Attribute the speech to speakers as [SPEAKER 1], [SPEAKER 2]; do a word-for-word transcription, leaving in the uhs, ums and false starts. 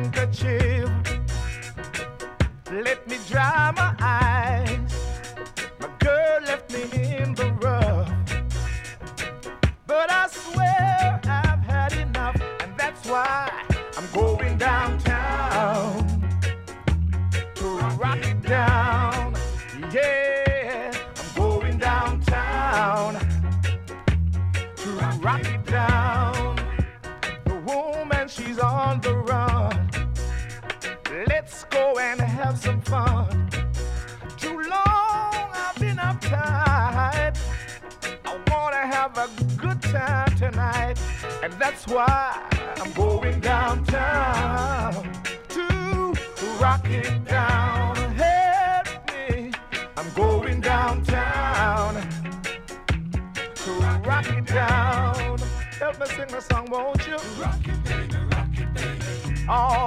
[SPEAKER 1] handkerchief. Let me dry my eyes. My girl left me in the rough. But I swear I've had enough, and that's why I'm going downtown to rock it down. Yeah, I'm going downtown to rock it down. The woman, she's on the run. Let's go and have some fun. Too long I've been uptight. I wanna have a good time tonight, and that's why I'm going downtown to rock it down. Help me, I'm going downtown to rock it down. Help me sing the song, won't you?
[SPEAKER 2] Rock it, baby, rock it, baby.
[SPEAKER 1] All